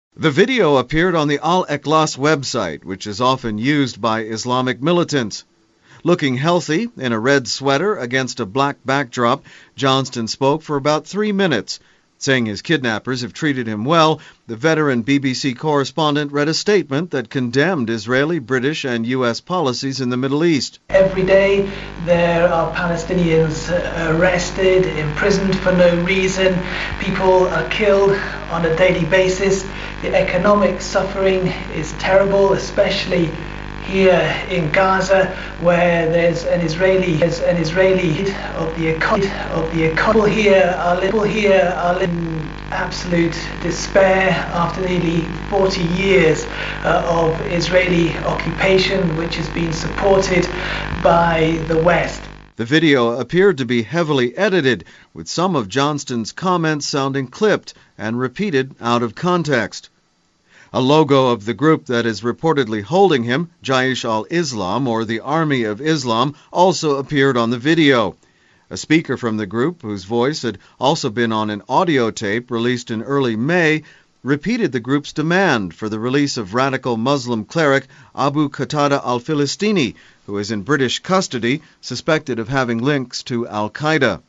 The video appeared on the Al-Ikhlas website, which is often used by Islamic militants. Looking healthy in a red sweater against a black backdrop, Johnston spoke for about 3 minutes. Saying his kidnappers have treated him well, the veteran BBC correspondent read a statement that condemned Israeli, British, and U.S. policies in the Middle East. Every day there are Palestinians arrested, imprisoned for no reason. People are killed on a daily basis. The economic suffering is terrible, especially here in Gaza, where there's an Israeli of the economy. People here are in absolute despair after nearly 40 years of Israeli occupation, which has been supported by the West. The video appeared to be heavily edited, with some of Johnston's comments sounding clipped and repeated out of context. A logo of the group that is reportedly holding him, Jaish al-Islam, or the Army of Islam, also appeared on the video. A speaker from the group, whose voice had also been on an audio tape released in early May, repeated the group's demand for the release of radical Muslim cleric Abu Qatada al-Filistini, who is in British custody, suspected of having links to al-Qaeda.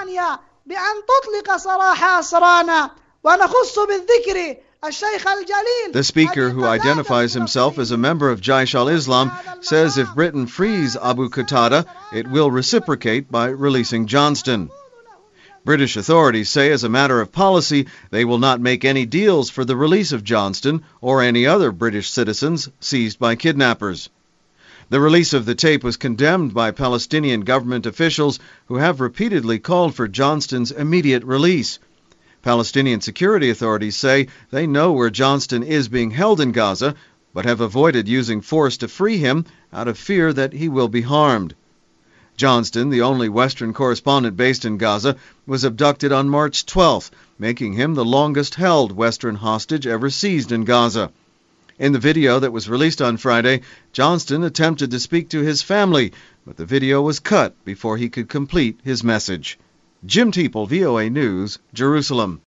The speaker, who identifies himself as a member of Jaish al-Islam, says if Britain frees Abu Qatada, it will reciprocate by releasing Johnston. British authorities say as a matter of policy, they will not make any deals for the release of Johnston or any other British citizens seized by kidnappers. The release of the tape was condemned by Palestinian government officials who have repeatedly called for Johnston's immediate release. Palestinian security authorities say they know where Johnston is being held in Gaza, but have avoided using force to free him out of fear that he will be harmed. Johnston, the only Western correspondent based in Gaza, was abducted on March 12th, making him the longest-held Western hostage ever seized in Gaza. In the video that was released on Friday, Johnston attempted to speak to his family, but the video was cut before he could complete his message. Jim Teeple, VOA News, Jerusalem.